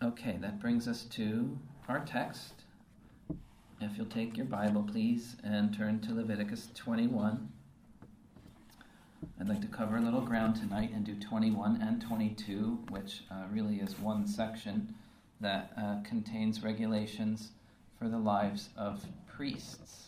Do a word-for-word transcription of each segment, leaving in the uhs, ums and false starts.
Okay, that brings us to our text. If you'll take your Bible, please, and turn to Leviticus twenty-one. I'd like to cover a little ground tonight and do twenty-one and twenty-two, which uh, really is one section that uh, contains regulations for the lives of priests.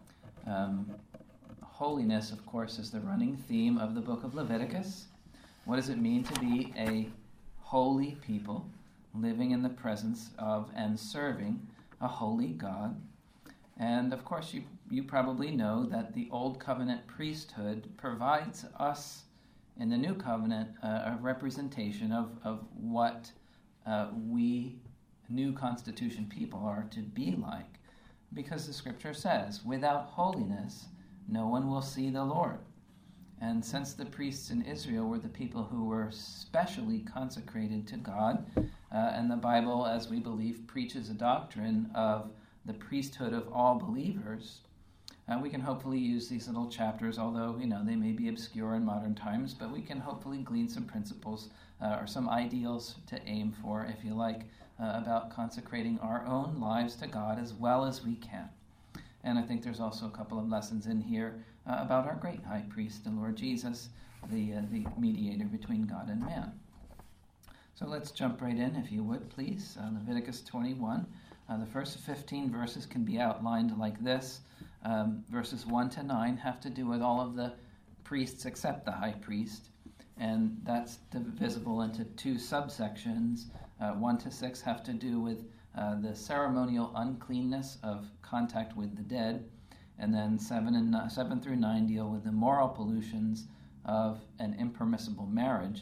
Um, holiness, of course, is the running theme of the book of Leviticus. What does it mean to be a holy people, living in the presence of and serving a holy God? And of course, you, you probably know that the Old Covenant priesthood provides us in the New Covenant uh, a representation of, of what uh, we New Constitution people are to be like. Because the Scripture says, without holiness, no one will see the Lord. And since the priests in Israel were the people who were specially consecrated to God, uh, and the Bible, as we believe, preaches a doctrine of the priesthood of all believers, uh, we can hopefully use these little chapters, although, you know, they may be obscure in modern times, but we can hopefully glean some principles uh, or some ideals to aim for, if you like, uh, about consecrating our own lives to God as well as we can. And I think there's also a couple of lessons in here uh, about our great high priest, the Lord Jesus, the, uh, the mediator between God and man. So let's jump right in, if you would, please. Uh, Leviticus twenty-one. Uh, the first fifteen verses can be outlined like this. Um, verses one to nine have to do with all of the priests except the high priest, and that's divisible into two subsections. Uh, one to six have to do with uh, the ceremonial uncleanness of contact with the dead, and then seven and uh, seven through nine deal with the moral pollutions of an impermissible marriage,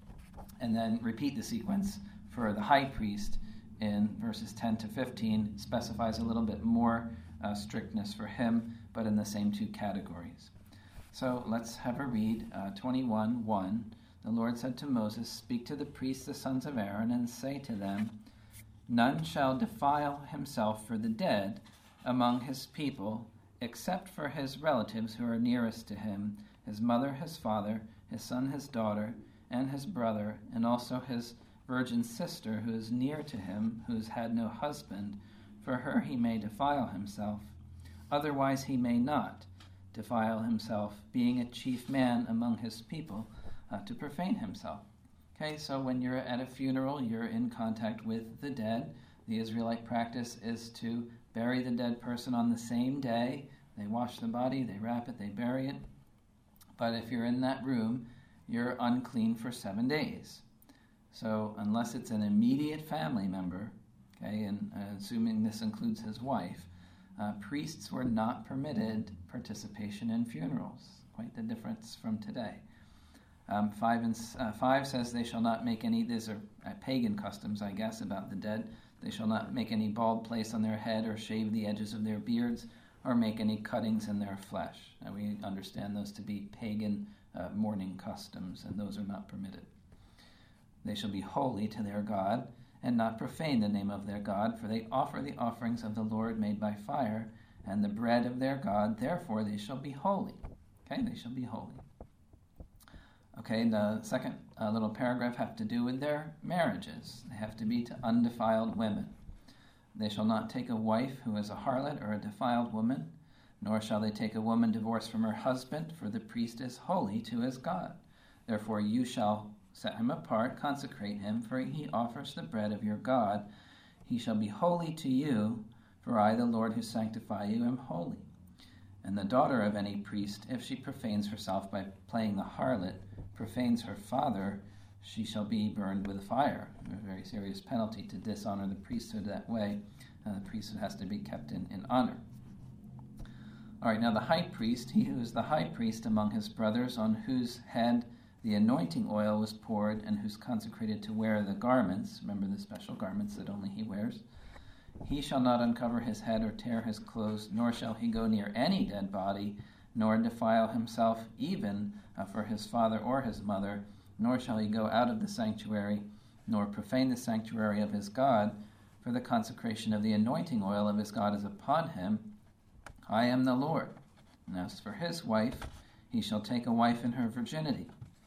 and then repeat the sequence for the high priest. In verses ten to fifteen, specifies a little bit more uh, strictness for him, but in the same two categories. So let's have a read. Uh, twenty-one, one. The Lord said to Moses, "Speak to the priests, the sons of Aaron, and say to them, none shall defile himself for the dead among his people, except for his relatives who are nearest to him, his mother, his father, his son, his daughter, and his brother, and also his virgin sister who is near to him, who has had no husband. For her he may defile himself. Otherwise he may not defile himself, being a chief man among his people, uh, to profane himself." Okay, so when you're at a funeral, you're in contact with the dead. The Israelite practice is to bury the dead person on the same day. They wash the body, they wrap it, they bury it. But if you're in that room, you're unclean for seven days. So unless it's an immediate family member, okay, and uh, assuming this includes his wife, uh, priests were not permitted participation in funerals. Quite the difference from today. Um, five, and, uh, five says they shall not make any, these are uh, pagan customs, I guess, about the dead. They shall not make any bald place on their head or shave the edges of their beards or make any cuttings in their flesh. And we understand those to be pagan uh, mourning customs, and those are not permitted. They shall be holy to their God, and not profane the name of their God, for they offer the offerings of the Lord made by fire, and the bread of their God, therefore they shall be holy. Okay, they shall be holy. Okay, the second uh, little paragraph have to do with their marriages. They have to be to undefiled women. They shall not take a wife who is a harlot or a defiled woman, nor shall they take a woman divorced from her husband, for the priest is holy to his God. Therefore you shall set him apart, consecrate him, for he offers the bread of your God. He shall be holy to you, for I, the Lord who sanctify you, am holy. And the daughter of any priest, if she profanes herself by playing the harlot, profanes her father, she shall be burned with fire. A very serious penalty to dishonor the priesthood that way. Uh, the priesthood has to be kept in, in honor. All right, now the high priest, he who is the high priest among his brothers, on whose head the anointing oil was poured, and who's consecrated to wear the garments, remember the special garments that only he wears, he shall not uncover his head or tear his clothes, nor shall he go near any dead body, nor defile himself even uh, for his father or his mother, nor shall he go out of the sanctuary, nor profane the sanctuary of his God, for the consecration of the anointing oil of his God is upon him. I am the Lord. And as for his wife, he shall take a wife in her virginity.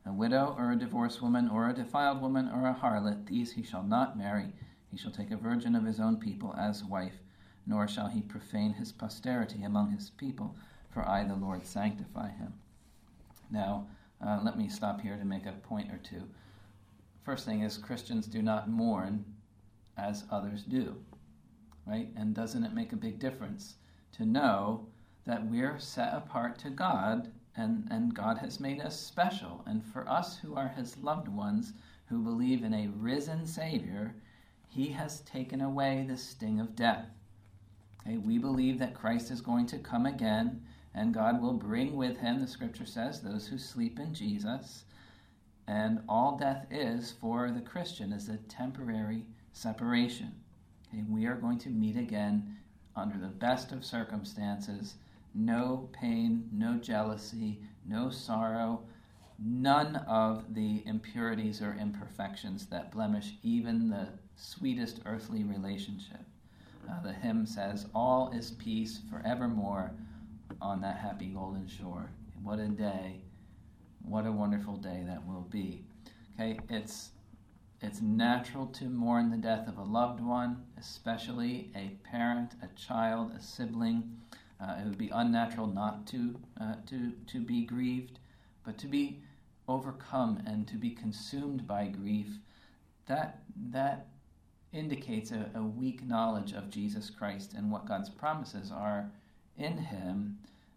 A widow or a divorced woman or a defiled woman or a harlot, these he shall not marry. He shall take a virgin of his own people as wife, nor shall he profane his posterity among his people, for I, the Lord, sanctify him. Now, uh, let me stop here to make a point or two. First thing is, Christians do not mourn as others do, right? And doesn't it make a big difference to know that we're set apart to God, and, and God has made us special? And for us who are his loved ones, who believe in a risen Savior, he has taken away the sting of death. Okay, we believe that Christ is going to come again, and God will bring with him, the scripture says, those who sleep in Jesus. And all death is for the Christian is a temporary separation. Okay, we are going to meet again under the best of circumstances. No pain, no jealousy, no sorrow, none of the impurities or imperfections that blemish even the sweetest earthly relationship. Uh, the hymn says, all is peace forevermore on that happy golden shore. What a day, what a wonderful day that will be. Okay, it's it's natural to mourn the death of a loved one, especially a parent, a child, a sibling. Uh, it would be unnatural not to uh, to to be grieved, but to be overcome and to be consumed by grief, that that indicates a, a weak knowledge of Jesus Christ and what God's promises are in him.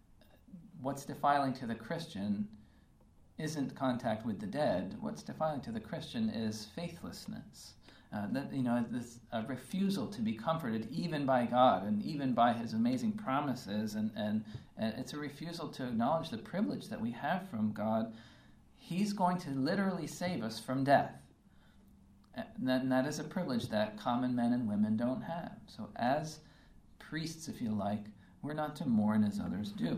What's defiling to the Christian isn't contact with the dead. What's defiling to the Christian is faithlessness. Uh, that you know, this a refusal to be comforted even by God and even by his amazing promises, and, and, and it's a refusal to acknowledge the privilege that we have from God. He's going to literally save us from death. And that, and that is a privilege that common men and women don't have. So as priests, if you like, we're not to mourn as others do.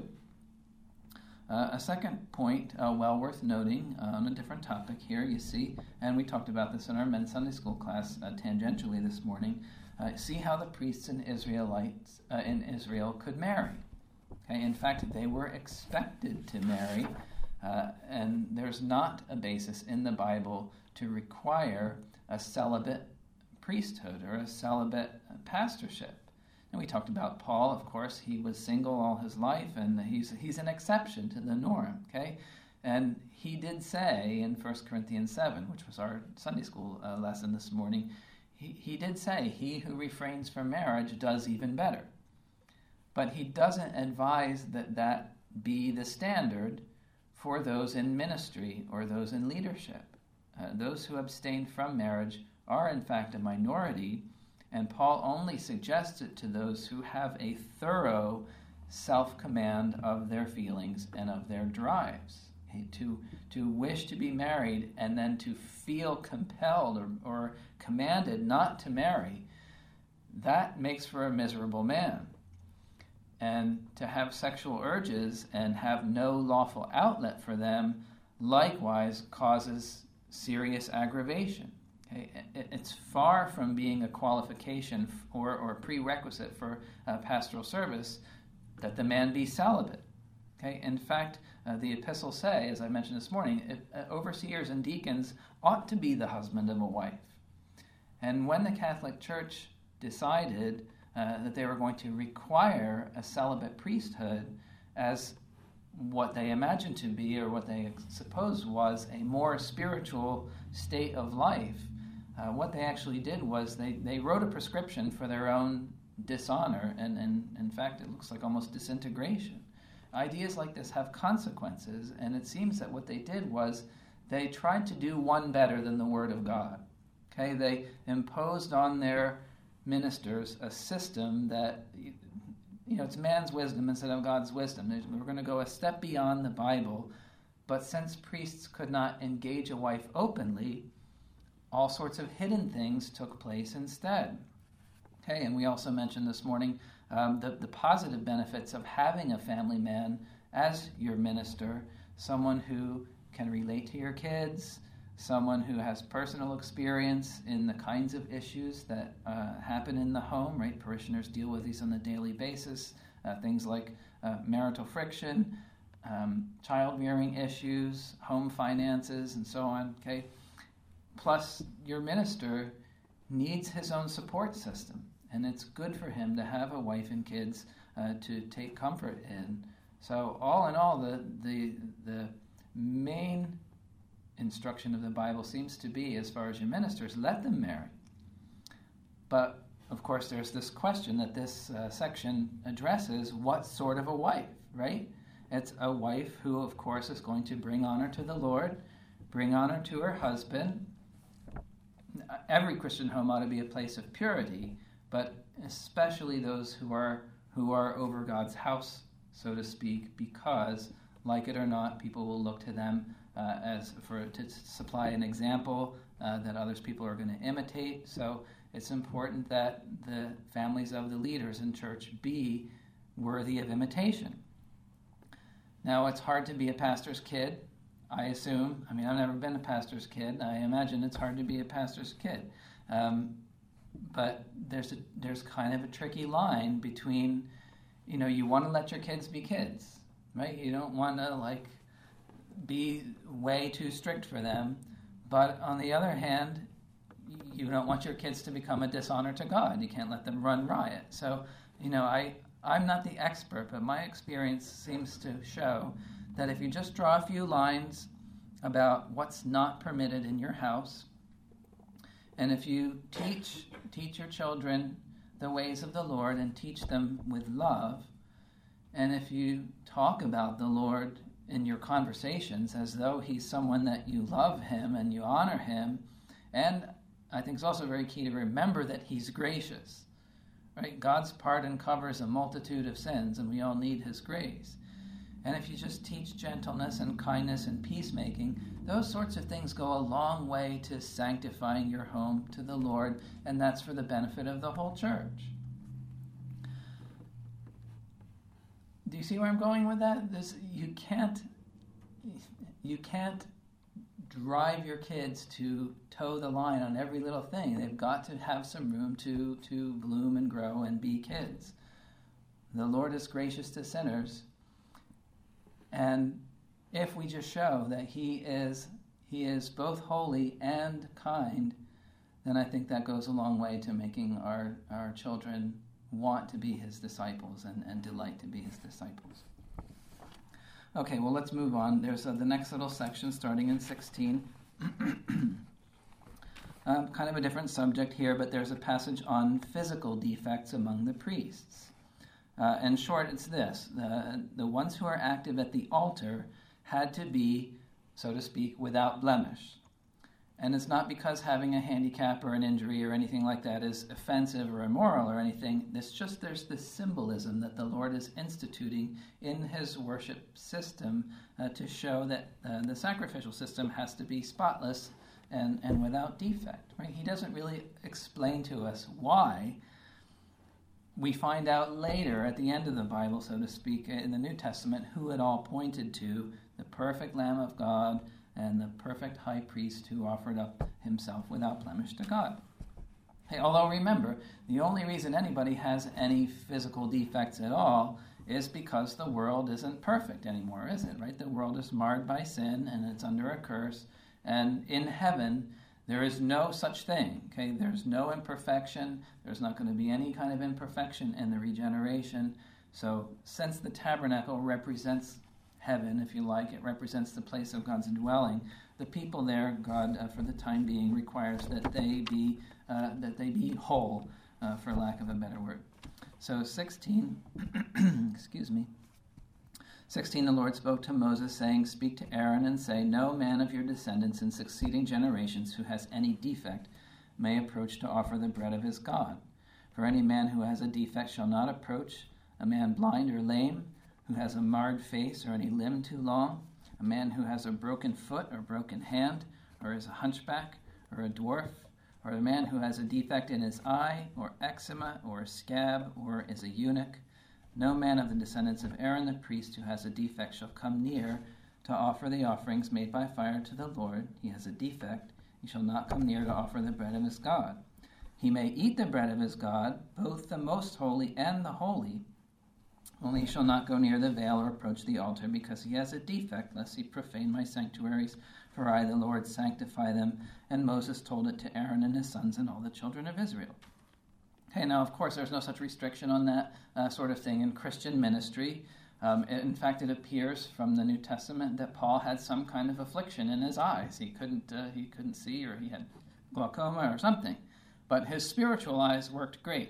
Uh, a second point, uh, well worth noting, uh, on a different topic here, you see, and we talked about this in our men's Sunday school class uh, tangentially this morning. Uh, see how the priests in Israelites uh, in Israel could marry. Okay, in fact, they were expected to marry, uh, and there's not a basis in the Bible to require a celibate priesthood or a celibate pastorship. And we talked about Paul, of course. He was single all his life, and he's he's an exception to the norm, okay? And he did say in First Corinthians seven, which was our Sunday school uh, lesson this morning, he, he did say, he who refrains from marriage does even better. But he doesn't advise that that be the standard for those in ministry or those in leadership. Uh, those who abstain from marriage are, in fact, a minority, and Paul only suggests it to those who have a thorough self-command of their feelings and of their drives. Okay, to, to wish to be married and then to feel compelled or, or commanded not to marry, that makes for a miserable man. And to have sexual urges and have no lawful outlet for them likewise causes serious aggravation. Okay? It's far from being a qualification or, or a prerequisite for uh, pastoral service that the man be celibate. Okay? In fact, uh, the epistles say, as I mentioned this morning, it, uh, overseers and deacons ought to be the husband of a wife. And when the Catholic Church decided uh, that they were going to require a celibate priesthood as what they imagined to be, or what they supposed was, a more spiritual state of life, uh, what they actually did was they, they wrote a prescription for their own dishonor, and, and in fact it looks like almost disintegration. Ideas like this have consequences, and it seems that what they did was they tried to do one better than the Word of God. Okay, they imposed on their ministers a system that, you know, it's man's wisdom instead of God's wisdom. We're going to go a step beyond the Bible, but since priests could not engage a wife openly, all sorts of hidden things took place instead. Okay, and we also mentioned this morning um, the, the positive benefits of having a family man as your minister, someone who can relate to your kids, someone who has personal experience in the kinds of issues that uh, happen in the home, right? Parishioners deal with these on a daily basis, uh, things like uh, marital friction, um, child-rearing issues, home finances, and so on, okay? Plus, your minister needs his own support system, and it's good for him to have a wife and kids uh, to take comfort in. So, all in all, the the the main instruction of the Bible seems to be, as far as your ministers, let them marry. But, of course, there's this question that this uh, section addresses: what sort of a wife, right? It's a wife who, of course, is going to bring honor to the Lord, bring honor to her husband. Every Christian home ought to be a place of purity, but especially those who are who are over God's house, so to speak, because, like it or not, people will look to them uh, as for to supply an example uh, that others people are going to imitate. So it's important that the families of the leaders in church be worthy of imitation. Now, it's hard to be a pastor's kid, I assume. I mean, I've never been a pastor's kid. I imagine it's hard to be a pastor's kid. Um, but there's a, there's kind of a tricky line between, you know, you want to let your kids be kids, right? You don't want to, like, be way too strict for them. But on the other hand, you don't want your kids to become a dishonor to God. You can't let them run riot. So, you know, I, I'm not the expert, but my experience seems to show that if you just draw a few lines about what's not permitted in your house, and if you teach teach your children the ways of the Lord and teach them with love, and if you talk about the Lord in your conversations as though he's someone that you love him and you honor him, and I think it's also very key to remember that he's gracious, right? God's pardon covers a multitude of sins, and we all need his grace. And if you just teach gentleness and kindness and peacemaking, those sorts of things go a long way to sanctifying your home to the Lord, and that's for the benefit of the whole church. Do you see where I'm going with that? This, you can't, you can't drive your kids to toe the line on every little thing. They've got to have some room to, to bloom and grow and be kids. The Lord is gracious to sinners. And if we just show that he is he is both holy and kind, then I think that goes a long way to making our, our children want to be his disciples and, and delight to be his disciples. Okay, well, let's move on. There's uh, the next little section starting in sixteen. um, kind of a different subject here, but there's a passage on physical defects among the priests. Uh, in short, it's this. The, the ones who are active at the altar had to be, so to speak, without blemish. And it's not because having a handicap or an injury or anything like that is offensive or immoral or anything. It's just there's this symbolism that the Lord is instituting in his worship system uh, to show that uh, the sacrificial system has to be spotless and, and without defect. Right? He doesn't really explain to us why. We find out later, at the end of the Bible, so to speak, in the New Testament, who it all pointed to: the perfect Lamb of God and the perfect high priest who offered up himself without blemish to God. Hey, although remember, the only reason anybody has any physical defects at all is because the world isn't perfect anymore, is it? Right? The world is marred by sin and it's under a curse. And in heaven, there is no such thing, okay? There's no imperfection. There's not going to be any kind of imperfection in the regeneration. So since the tabernacle represents heaven, if you like, it represents the place of God's dwelling, the people there, God, uh, for the time being, requires that they be uh, that they be whole, uh, for lack of a better word. So sixteen, excuse me, sixteen, the Lord spoke to Moses, saying, "Speak to Aaron and say, no man of your descendants in succeeding generations who has any defect may approach to offer the bread of his God. For any man who has a defect shall not approach, a man blind or lame, who has a marred face or any limb too long, a man who has a broken foot or broken hand, or is a hunchback or a dwarf, or a man who has a defect in his eye, or eczema, or a scab, or is a eunuch. No man of the descendants of Aaron the priest who has a defect shall come near to offer the offerings made by fire to the Lord. He has a defect. He shall not come near to offer the bread of his God. He may eat the bread of his God, both the most holy and the holy, Only he shall not go near the veil or approach the altar, because he has a defect, lest he profane my sanctuaries. For I, the Lord, sanctify them. And Moses told it to Aaron and his sons and all the children of Israel. Okay, now, of course, there's no such restriction on that uh, sort of thing in Christian ministry. Um, in fact, it appears from the New Testament that Paul had some kind of affliction in his eyes. He couldn't, uh, he couldn't see, or he had glaucoma or something. But his spiritual eyes worked great.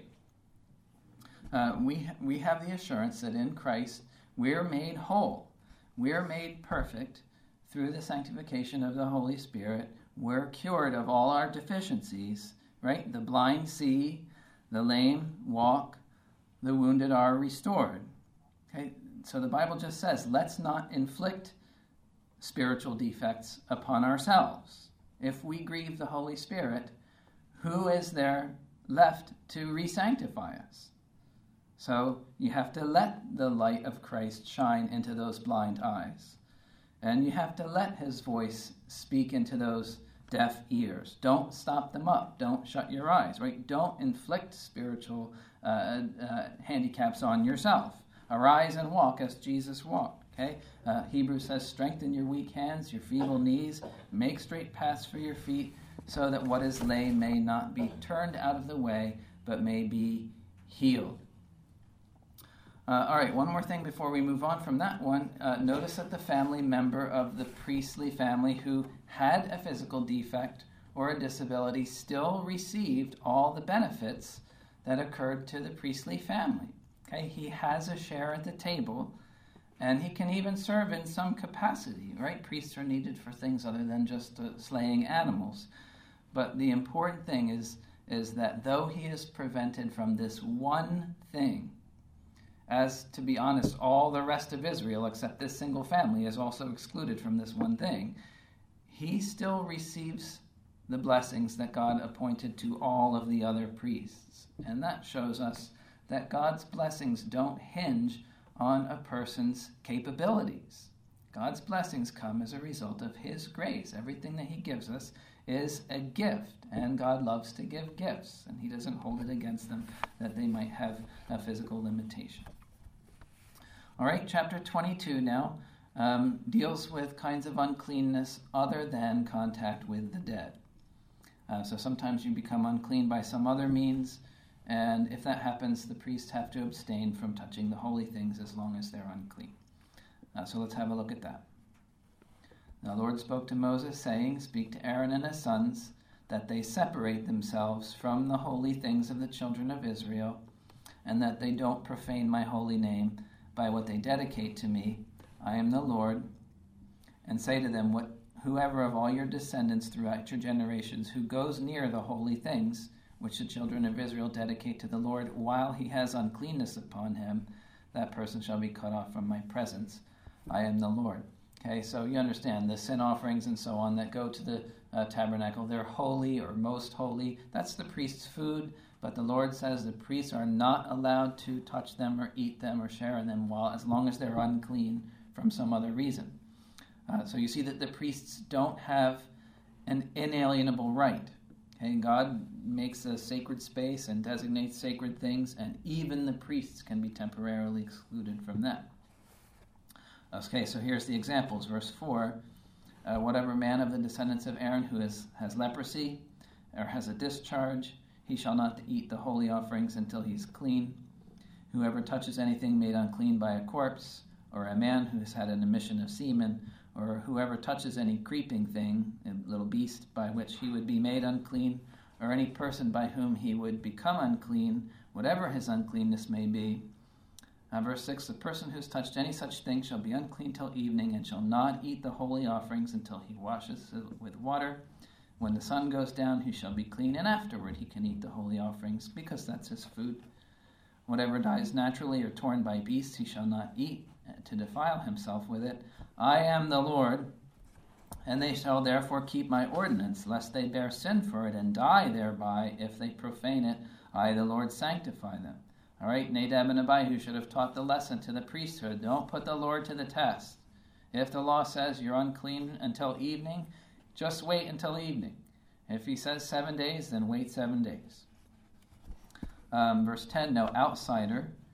Uh, we we have the assurance that in Christ we're made whole. We're made perfect through the sanctification of the Holy Spirit. We're cured of all our deficiencies, right? The blind see, the lame walk, the wounded are restored. Okay, so the Bible just says, let's not inflict spiritual defects upon ourselves. If we grieve the Holy Spirit, who is there left to re-sanctify us? So you have to let the light of Christ shine into those blind eyes. And you have to let his voice speak into those deaf ears. Don't stop them up. Don't shut your eyes, right? Don't inflict spiritual uh, uh, handicaps on yourself. Arise and walk as Jesus walked, okay? Uh, Hebrews says, strengthen your weak hands, your feeble knees, make straight paths for your feet, so that what is lame may not be turned out of the way, but may be healed. Uh, all right, one more thing before we move on from that one. Uh, notice that the family member of the priestly family who had a physical defect or a disability still received all the benefits that occurred to the priestly family. Okay, he has a share at the table, and he can even serve in some capacity, right? Priests are needed for things other than just uh, slaying animals. But the important thing is, is that though he is prevented from this one thing, as, to be honest, all the rest of Israel, except this single family, is also excluded from this one thing, he still receives the blessings that God appointed to all of the other priests. And that shows us that God's blessings don't hinge on a person's capabilities. God's blessings come as a result of his grace. Everything that he gives us is a gift, and God loves to give gifts, and he doesn't hold it against them that they might have a physical limitation. All right, chapter twenty-two now um, deals with kinds of uncleanness other than contact with the dead. Uh, so sometimes you become unclean by some other means, and if that happens, the priests have to abstain from touching the holy things as long as they're unclean. Uh, so let's have a look at that. The Lord spoke to Moses, saying, speak to Aaron and his sons, that they separate themselves from the holy things of the children of Israel, and that they don't profane my holy name by what they dedicate to me. I am the Lord. And say to them, what, whoever of all your descendants throughout your generations who goes near the holy things which the children of Israel dedicate to the Lord while he has uncleanness upon him, that person shall be cut off from my presence. I am the Lord. Okay, so you understand the sin offerings and so on that go to the uh, tabernacle, they're holy or most holy. That's the priest's food, but the Lord says the priests are not allowed to touch them or eat them or share in them while, as long as they're unclean from some other reason. Uh, so you see that the priests don't have an inalienable right. Okay, God makes a sacred space and designates sacred things, and even the priests can be temporarily excluded from that. Okay, so here's the examples. Verse four, uh, whatever man of the descendants of Aaron who is, has leprosy or has a discharge, he shall not eat the holy offerings until he's clean. Whoever touches anything made unclean by a corpse, or a man who has had an emission of semen, or whoever touches any creeping thing, a little beast by which he would be made unclean, or any person by whom he would become unclean, whatever his uncleanness may be. Uh, verse six, the person who has touched any such thing shall be unclean till evening, and shall not eat the holy offerings until he washes it with water. When the sun goes down, he shall be clean, and afterward he can eat the holy offerings, because that's his food. Whatever dies naturally or torn by beasts, he shall not eat, to defile himself with it. I am the Lord, and they shall therefore keep my ordinance, lest they bear sin for it and die thereby. If they profane it, I, the Lord, sanctify them. All right, Nadab and Abihu should have taught the lesson to the priesthood. Don't put the Lord to the test. If the law says you're unclean until evening, just wait until evening. If he says seven days, then wait seven days. Um, verse ten, no outsider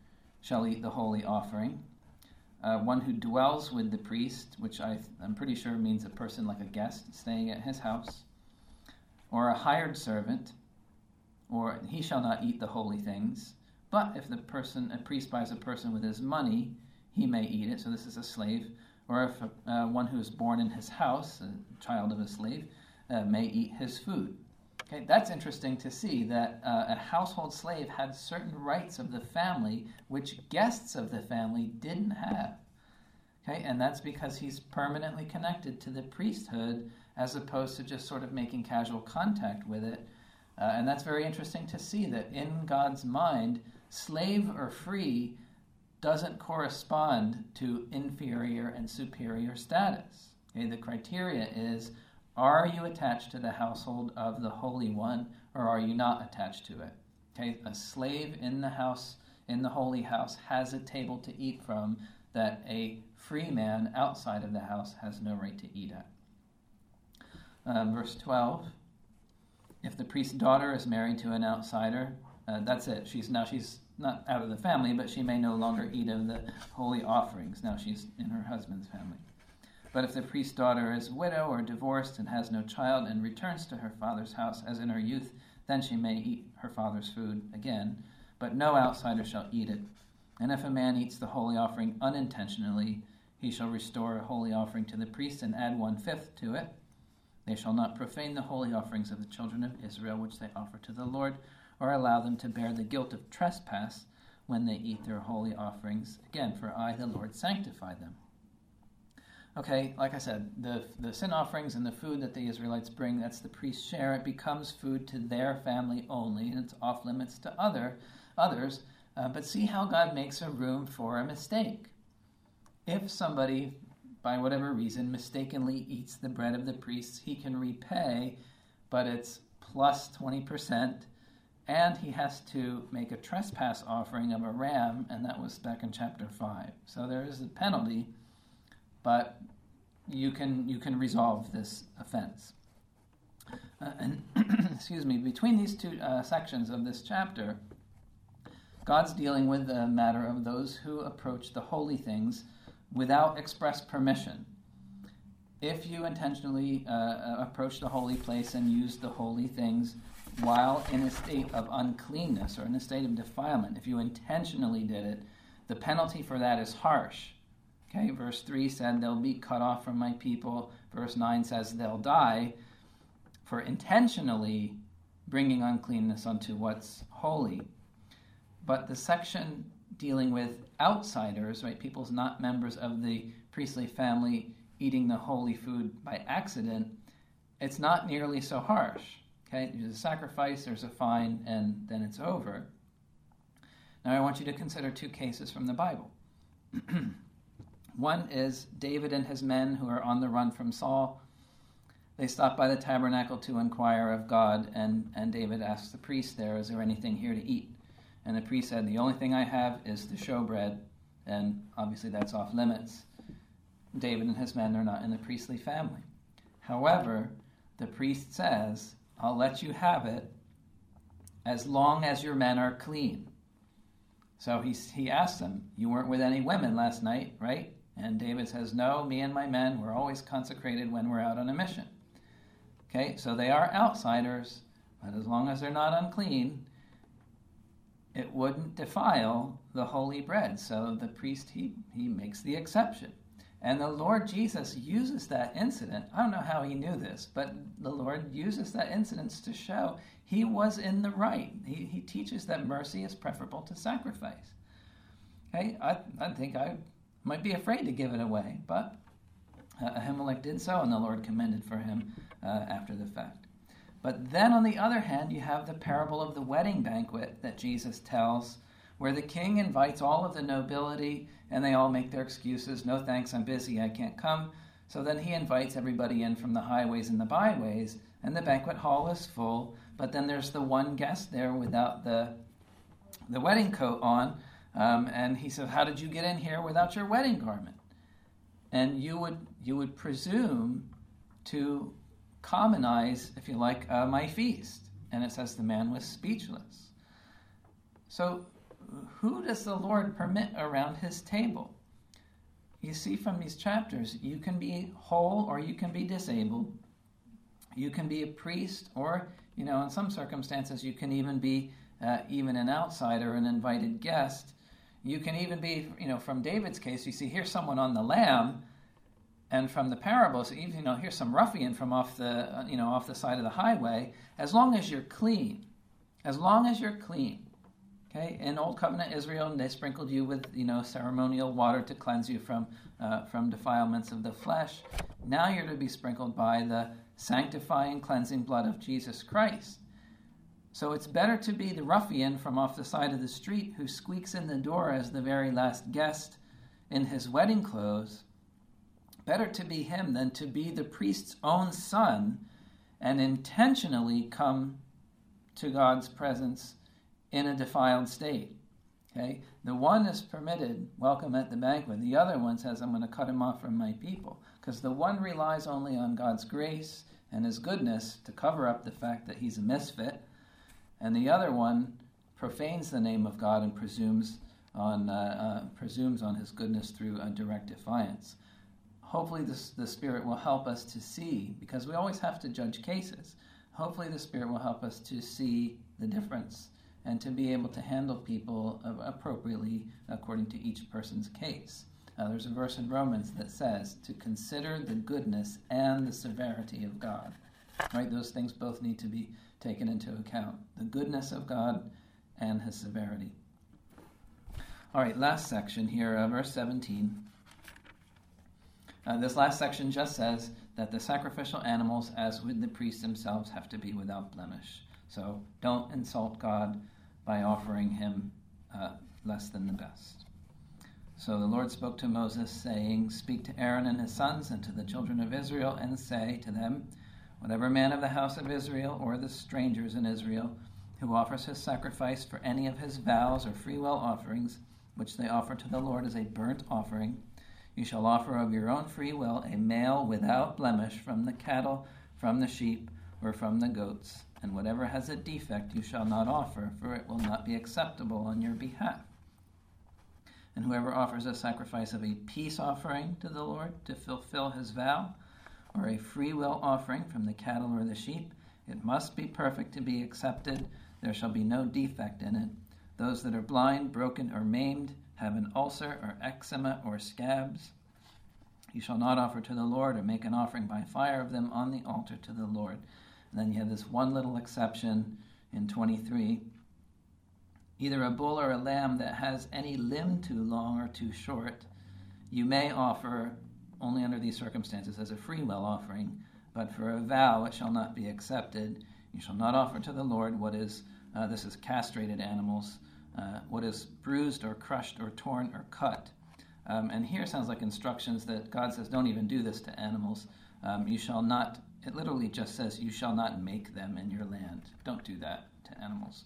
shall eat the holy offering. Uh, one who dwells with the priest, which I, I'm pretty sure means a person like a guest staying at his house, or a hired servant, or he shall not eat the holy things. But if the person, a priest buys a person with his money, he may eat it. So this is a slave. Or if uh, one who is born in his house, a child of a slave, uh, may eat his food. Okay, that's interesting to see that uh, a household slave had certain rights of the family which guests of the family didn't have. Okay, and that's because he's permanently connected to the priesthood as opposed to just sort of making casual contact with it. Uh, and that's very interesting to see that in God's mind, slave or free doesn't correspond to inferior and superior status. Okay, the criteria is, are you attached to the household of the Holy One, or are you not attached to it? Okay, a slave in the house, in the holy house, has a table to eat from that a free man outside of the house has no right to eat at. Uh, verse twelve, if the priest's daughter is married to an outsider, uh, that's it. She's now she's not out of the family, but she may no longer eat of the holy offerings. Now she's in her husband's family. But if the priest's daughter is a widow or divorced and has no child and returns to her father's house as in her youth, then she may eat her father's food again, but no outsider shall eat it. And if a man eats the holy offering unintentionally, he shall restore a holy offering to the priest and add one-fifth to it. They shall not profane the holy offerings of the children of Israel, which they offer to the Lord, or allow them to bear the guilt of trespass when they eat their holy offerings. Again, for I, the Lord, sanctify them. Okay, like I said, the the sin offerings and the food that the Israelites bring, that's the priest's share. It becomes food to their family only, and it's off limits to other others. Uh, but see how God makes a room for a mistake. If somebody, by whatever reason, mistakenly eats the bread of the priests, he can repay, but it's plus twenty percent, and he has to make a trespass offering of a ram, and that was back in chapter five. So there is a penalty, but you can you can resolve this offense. Uh, and excuse me, between these two uh, sections of this chapter, God's dealing with the matter of those who approach the holy things without express permission. If you intentionally uh, approach the holy place and use the holy things while in a state of uncleanness or in a state of defilement, if you intentionally did it, the penalty for that is harsh. Okay, verse three said they'll be cut off from my people. Verse nine says they'll die for intentionally bringing uncleanness unto what's holy. But the section dealing with outsiders, right, people's not members of the priestly family eating the holy food by accident, it's not nearly so harsh. Okay, there's a sacrifice, there's a fine, and then it's over. Now I want you to consider two cases from the Bible. One is David and his men who are on the run from Saul. They stop by the tabernacle to inquire of God, and, and David asks the priest there, is there anything here to eat? And the priest said, the only thing I have is the showbread, and obviously that's off limits. David and his men are not in the priestly family. However, the priest says, I'll let you have it as long as your men are clean. So he, he asks them, you weren't with any women last night, right? And David says, no, me and my men, we're always consecrated when we're out on a mission. Okay, so they are outsiders, but as long as they're not unclean, it wouldn't defile the holy bread. So the priest, he, he makes the exception. And the Lord Jesus uses that incident. I don't know how he knew this, but the Lord uses that incident to show he was in the right. He, he teaches that mercy is preferable to sacrifice. Okay, I, I think I might be afraid to give it away, but uh, Ahimelech did so, and the Lord commended for him uh, after the fact. But then on the other hand, you have the parable of the wedding banquet that Jesus tells, where the king invites all of the nobility, and they all make their excuses. No thanks, I'm busy, I can't come. So then he invites everybody in from the highways and the byways, and the banquet hall is full, but then there's the one guest there without the, the wedding coat on, um, and he says, how did you get in here without your wedding garment? And you would you would presume to commonize, if you like, uh, my feast. And it says the man was speechless. So who does the Lord permit around his table? You see from these chapters, you can be whole or you can be disabled. You can be a priest, or, you know, in some circumstances, you can even be uh, even an outsider, an invited guest. You can even be, you know, from David's case, you see, here's someone on the lamb, and from the parables, even, you know, here's some ruffian from off the, uh, you know, off the side of the highway. As long as you're clean, as long as you're clean, okay. In Old Covenant Israel, they sprinkled you with, you know, ceremonial water to cleanse you from uh, from defilements of the flesh. Now you're to be sprinkled by the sanctifying, cleansing blood of Jesus Christ. So it's better to be the ruffian from off the side of the street who squeaks in the door as the very last guest in his wedding clothes. Better to be him than to be the priest's own son and intentionally come to God's presence in a defiled state. Okay? The one is permitted, welcome at the banquet. The other one says, I'm going to cut him off from my people. Because the one relies only on God's grace and his goodness to cover up the fact that he's a misfit. And the other one profanes the name of God and presumes on uh, uh, presumes on his goodness through a direct defiance. Hopefully this, the Spirit will help us to see, because we always have to judge cases. Hopefully the Spirit will help us to see the difference and to be able to handle people appropriately according to each person's case. Uh, there's a verse in Romans that says to consider the goodness and the severity of God. Right? Those things both need to be taken into account. The goodness of God and his severity. All right, last section here, uh, verse seventeen. Uh, this last section just says that the sacrificial animals, as with the priests themselves, have to be without blemish. So don't insult God by offering him uh, less than the best. So the Lord spoke to Moses, saying, Speak to Aaron and his sons and to the children of Israel, and say to them, Whatever man of the house of Israel or the strangers in Israel who offers his sacrifice for any of his vows or freewill offerings, which they offer to the Lord as a burnt offering, you shall offer of your own free will a male without blemish from the cattle, from the sheep, or from the goats. And whatever has a defect you shall not offer, for it will not be acceptable on your behalf. And whoever offers a sacrifice of a peace offering to the Lord to fulfill his vow, or a free will offering from the cattle or the sheep, it must be perfect to be accepted. There shall be no defect in it. Those that are blind, broken, or maimed, have an ulcer or eczema or scabs, you shall not offer to the Lord or make an offering by fire of them on the altar to the Lord. And then you have this one little exception in twenty-three. Either a bull or a lamb that has any limb too long or too short, you may offer only under these circumstances as a free will offering, but for a vow it shall not be accepted. You shall not offer to the Lord what is, uh, this is castrated animals, uh, what is bruised or crushed or torn or cut. Um, and here sounds like instructions that God says, don't even do this to animals. Um, you shall not, it literally just says, you shall not make them in your land. Don't do that to animals.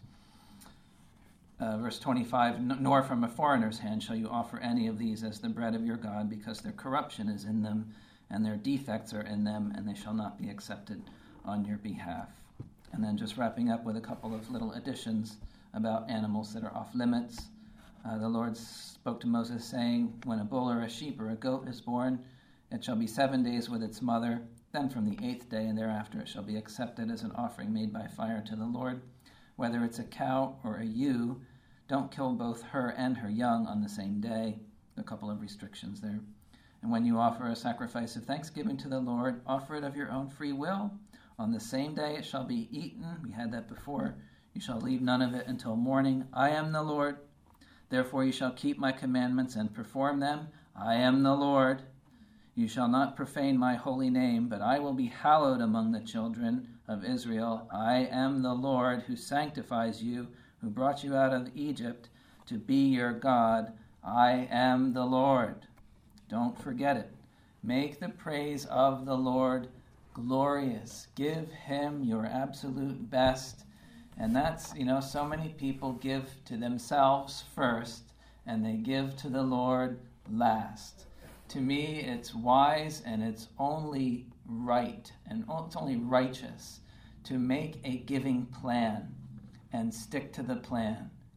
Uh, verse twenty-five, nor from a foreigner's hand shall you offer any of these as the bread of your God, because their corruption is in them, and their defects are in them, and they shall not be accepted on your behalf. And then just wrapping up with a couple of little additions about animals that are off limits. Uh, the Lord spoke to Moses, saying, when a bull or a sheep or a goat is born, it shall be seven days with its mother. Then from the eighth day and thereafter it shall be accepted as an offering made by fire to the Lord. Whether it's a cow or a ewe, don't kill both her and her young on the same day. A couple of restrictions there. And when you offer a sacrifice of thanksgiving to the Lord, offer it of your own free will. On the same day it shall be eaten. We had that before. You shall leave none of it until morning. I am the Lord. Therefore you shall keep my commandments and perform them. I am the Lord. You shall not profane my holy name, but I will be hallowed among the children of Israel. I am the Lord who sanctifies you, who brought you out of Egypt to be your God. I am the Lord. Don't forget it. Make the praise of the Lord glorious. Give him your absolute best. And that's, you know, so many people give to themselves first, and they give to the Lord last. To me, it's wise and it's only right and it's only righteous to make a giving plan and stick to the plan.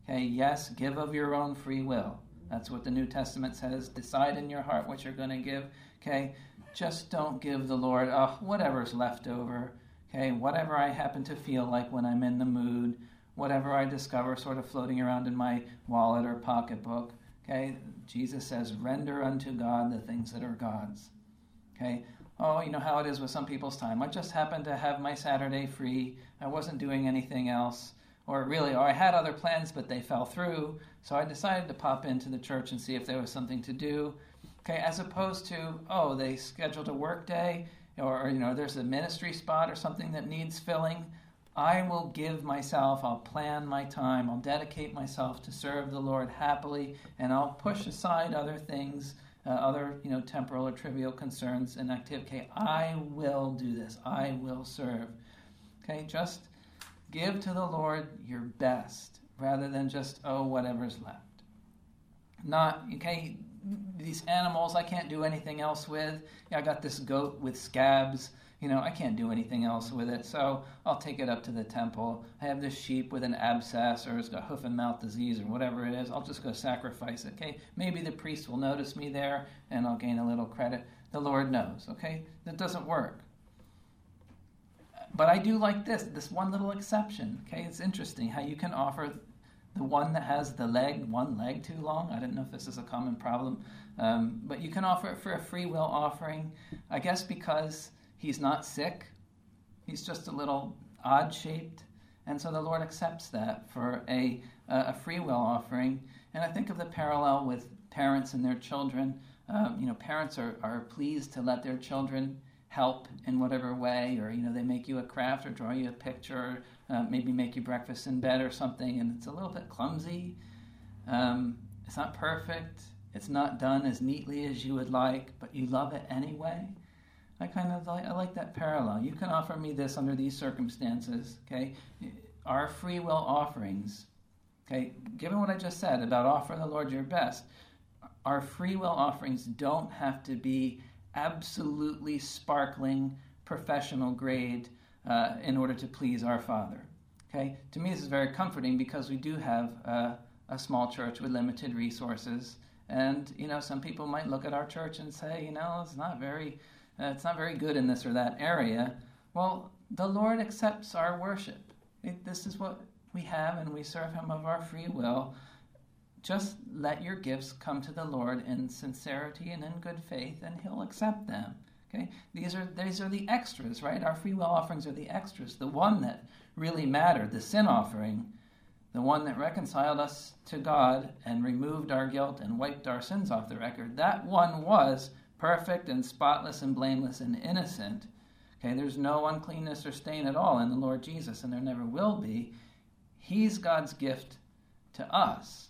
Okay, yes, give of your own free will. That's what the New Testament says. Decide in your heart what you're going to give. Okay, just don't give the Lord, oh, whatever's left over. Okay, whatever I happen to feel like when I'm in the mood, whatever I discover sort of floating around in my wallet or pocketbook. Okay, Jesus says, render unto God the things that are God's. Okay, oh, you know how it is with some people's time. I just happened to have my Saturday free. I wasn't doing anything else. Or really, or I had other plans, but they fell through. So I decided to pop into the church and see if there was something to do. Okay, as opposed to, oh, they scheduled a work day, or, you know, there's a ministry spot or something that needs filling. I will give myself, I'll plan my time, I'll dedicate myself to serve the Lord happily, and I'll push aside other things, uh, other, you know, temporal or trivial concerns and activity. Okay, I will do this. I will serve. Okay, just give to the Lord your best, rather than just, oh, whatever's left. Not, okay, these animals I can't do anything else with. Yeah, I got this goat with scabs. You know, I can't do anything else with it, so I'll take it up to the temple. I have this sheep with an abscess, or it's got hoof and mouth disease, or whatever it is. I'll just go sacrifice it, okay? Maybe the priest will notice me there, and I'll gain a little credit. The Lord knows, okay? That doesn't work. But I do like this, this one little exception, okay? It's interesting how you can offer the one that has the leg, one leg too long. I don't know if this is a common problem, um, but you can offer it for a free will offering, I guess because he's not sick. He's just a little odd-shaped. And so the Lord accepts that for a, a free will offering. And I think of the parallel with parents and their children. Um, you know, parents are, are pleased to let their children help in whatever way, or, you know, they make you a craft or draw you a picture, or uh, maybe make you breakfast in bed or something, and it's a little bit clumsy. Um, it's not perfect. It's not done as neatly as you would like, but you love it anyway. I kind of like, I like that parallel. You can offer me this under these circumstances, okay? Our free will offerings, okay, given what I just said about offer the Lord your best, our free will offerings don't have to be absolutely sparkling, professional grade uh, in order to please our Father, okay? To me, this is very comforting because we do have uh, a small church with limited resources, and, you know, some people might look at our church and say, you know, it's not very... Uh, it's not very good in this or that area. Well, the Lord accepts our worship. It, this is what we have, and we serve Him of our free will. Just let your gifts come to the Lord in sincerity and in good faith, and He'll accept them. Okay? These are these are the extras, right? Our free will offerings are the extras. The one that really mattered, the sin offering, the one that reconciled us to God and removed our guilt and wiped our sins off the record, that one was perfect and spotless and blameless and innocent. Okay, there's no uncleanness or stain at all in the Lord Jesus, and there never will be. He's God's gift to us.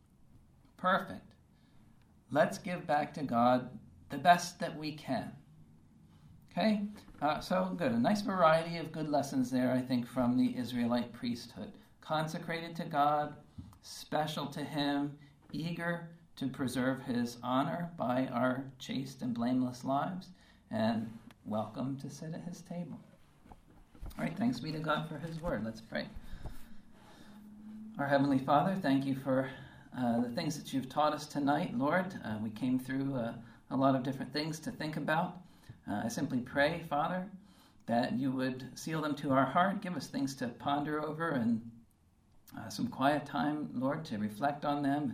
Perfect. Let's give back to God the best that we can. Okay, uh, so good. A nice variety of good lessons there, I think, from the Israelite priesthood. Consecrated to God, special to Him, eager to preserve His honor by our chaste and blameless lives, and welcome to sit at His table. All right, thanks be to God for His word. Let's pray. Our Heavenly Father, thank you for uh, the things that you've taught us tonight, Lord. Uh, we came through uh, a lot of different things to think about. Uh, I simply pray, Father, that you would seal them to our heart, give us things to ponder over, and uh, some quiet time, Lord, to reflect on them,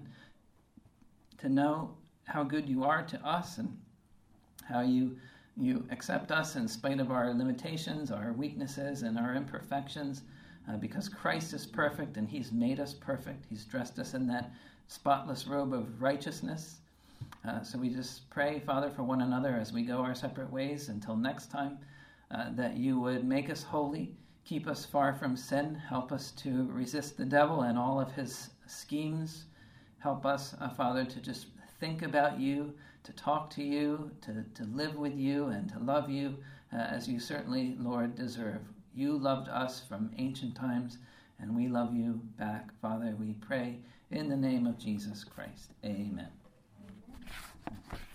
to know how good you are to us and how you you accept us in spite of our limitations, our weaknesses, and our imperfections, uh, because Christ is perfect and He's made us perfect. He's dressed us in that spotless robe of righteousness. Uh, so we just pray, Father, for one another as we go our separate ways until next time, uh, that you would make us holy, keep us far from sin, help us to resist the devil and all of his schemes. Help us, uh, Father, to just think about you, to talk to you, to, to live with you, and to love you uh, as you certainly, Lord, deserve. You loved us from ancient times, and we love you back, Father. We pray in the name of Jesus Christ. Amen.